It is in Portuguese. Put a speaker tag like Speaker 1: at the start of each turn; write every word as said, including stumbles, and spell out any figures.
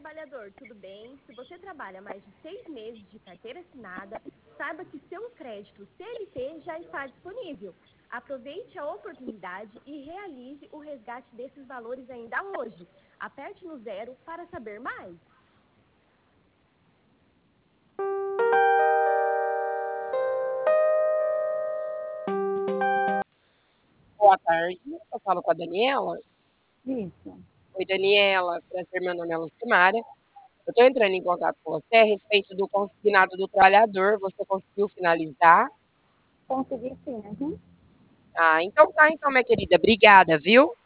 Speaker 1: trabalhador, tudo bem? Se você trabalha mais de seis meses de carteira assinada, saiba que seu crédito C L T já está disponível. Aproveite a oportunidade e realize o resgate desses valores ainda hoje. Aperte no zero para saber mais.
Speaker 2: Boa tarde, eu falo com a Daniela.
Speaker 3: Isso.
Speaker 2: Oi, Daniela, prazer, meu nome é Lucimária. Eu estou entrando em contato com você a respeito do consignado do trabalhador. Você conseguiu finalizar?
Speaker 3: Consegui sim, uhum.
Speaker 2: Ah, então tá, então, minha querida. Obrigada, viu?